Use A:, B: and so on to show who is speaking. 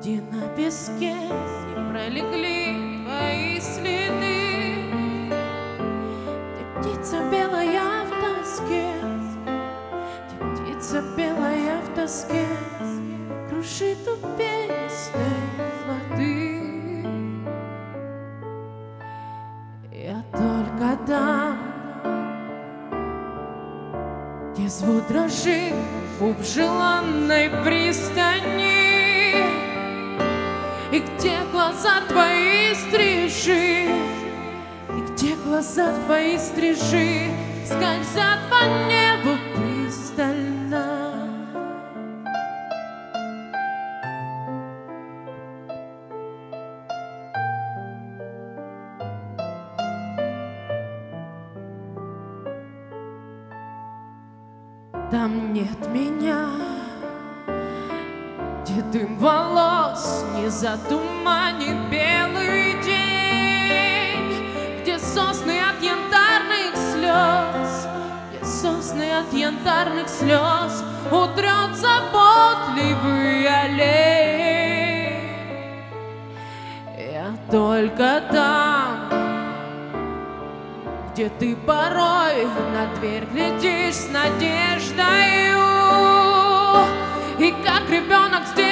A: где на песке не пролегли твои следы, где птица белая в тоске, где птица белая в тоске крушит у пенистой воды. Я только там, где звук дрожит у желанной пристани, и где глаза твои стрижи, и где глаза твои стрижи скользят по небу пристально. Там нет меня, где дым волос не затуманит белый день, где сосны от янтарных слез, где сосны от янтарных слез утрет заботливый олень. Я только там, где ты порой на дверь глядишь с надеждою, и как ребенок здесь